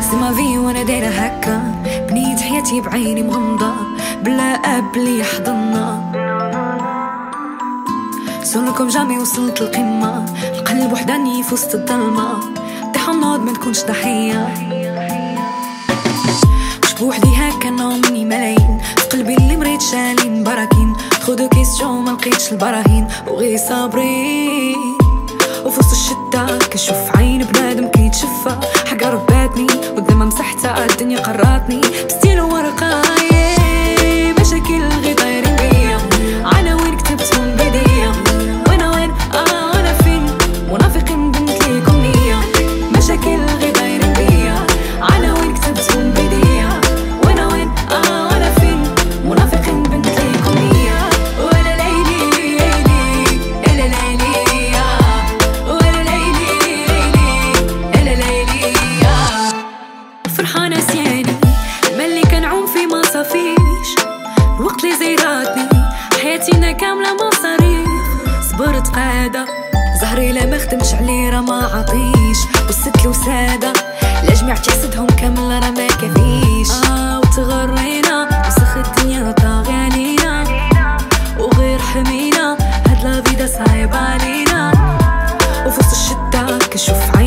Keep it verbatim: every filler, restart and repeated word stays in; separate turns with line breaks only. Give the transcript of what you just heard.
سي ما في وانا دايره هكا، بنيت حياتي بعيني مغمضه بلا اب اللي يحضننا. سولكم جامي وصلت القمه، القلب وحداني في وسط الظلمه، طيح النوض ما تكونش ضحيه. مش بوحدي هكا نومني ملايين، في قلبي اللي مريت شالين براكين، خدو كيسيون ما لقيتش البراهين وغير صابرين. وفي وسط الشتا كنشوف عين بنادم كيتشفى، حاجه رباتني والدمى مسحتها، الدنيا قراتني بستيل ورقاي، مشاكل غير طايرين بيا، عناوين كتبتهم بيديا، وانا وين اه وانا فين، منافقين بنت ليكم نية، مشاكل غير طايرين بيا، عناوين كتبتهم بيديا، وانا وين اه وانا فين، منافقين بنت ليكم نية. ولا ليلي ليلي الا ليلي فرحانة سياني، ملي كنعوم في ما صافيش، الوقت اللي زيراتني حياتينا كاملة مصاريف، صبرت قادة زهري لا ما خدمش عليه راه ما عطيش، والستلو سادة لا جمعت حسدهم كاملة راه ما كافيش. اه وتغرينا وسخ الدنيا طاغي علينا، وغير حمينا هاد لا فيدا صايب علينا، وفي وسط الشتا كنشوف